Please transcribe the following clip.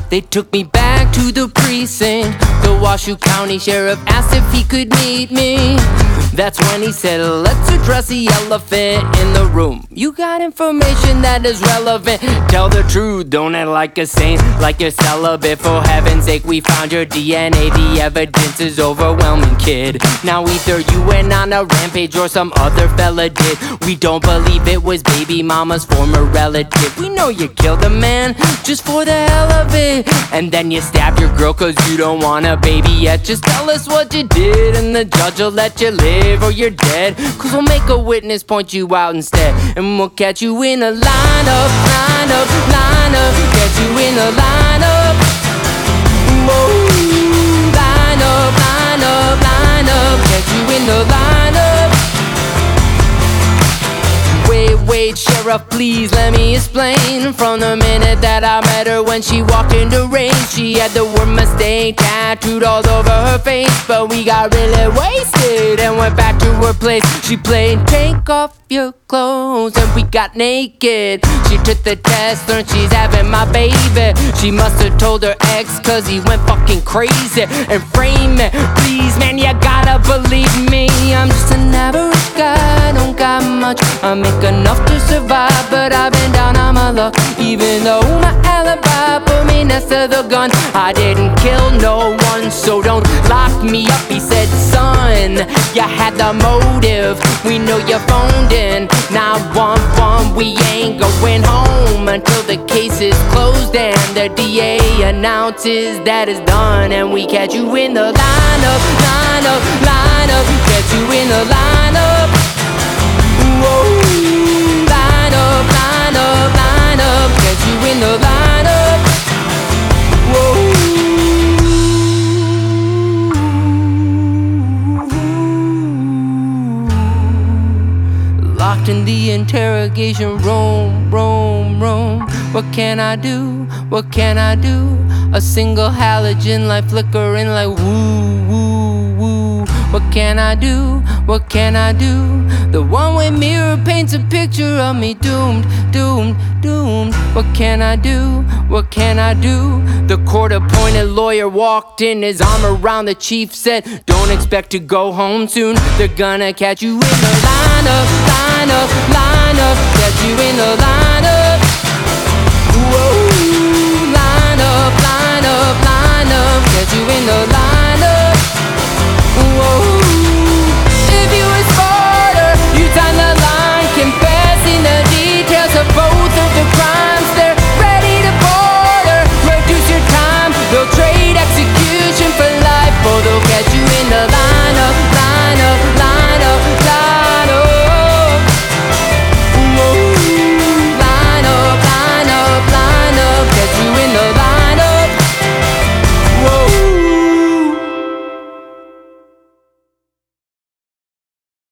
They took me back to the precinct. The Washoe County Sheriff asked if he could meet me. That's when he said, let's address the elephant in the room. You got information that is relevant. Tell the truth, don't act like a saint, like you're celibate. For heaven's sake, we found your DNA. The evidence is overwhelming, kid. Now either you went on a rampage or some other fella did. We don't believe it was baby mama's former relative. We know you killed a man just for the hell of it, and then you stabbed your girl cause you don't want a baby yet. Just tell us what you did and the judge will let you live, or you're dead. Cause we'll make a witness point you out instead, and we'll catch you in a lineup, lineup, lineup. Catch you in a lineup. Whoa. Lineup, lineup, lineup. Catch you in the lineup. Wait, sheriff, please let me explain. From the minute that I met her when she walked in the rain, she had the word mistake tattooed all over her face. But we got really wasted and went back to her place. She played take off your clothes and we got naked. She took the test, learned she's having my baby. She must have told her ex cause he went fucking crazy. And frame it, please man, you gotta believe me. I'm just an average guy, don't got much. I make enough to survive, but I've been down on my luck. Even though my alibi put me next to the gun, I didn't kill no one, so don't lock me up. He said, son, you had the motive, we know you phoned in 911. We ain't going home until the case is closed and the DA announces that it's done. And we catch you in the lineup, lineup, lineup. Catch you in the lineup. Whoa. Lineup, lineup, lineup. Catch you in the lineup. Whoa. Locked in the interrogation room, room. What can I do? What can I do? A single halogen light flickering like woo, woo, woo. What can I do? What can I do? The one-way mirror paints a picture of me doomed, doomed, doomed. What can I do? What can I do? The court-appointed lawyer walked in, his arm around the chief, said, don't expect to go home soon. They're gonna catch you in the lineup, lineup, lineup. Catch you in the lineup.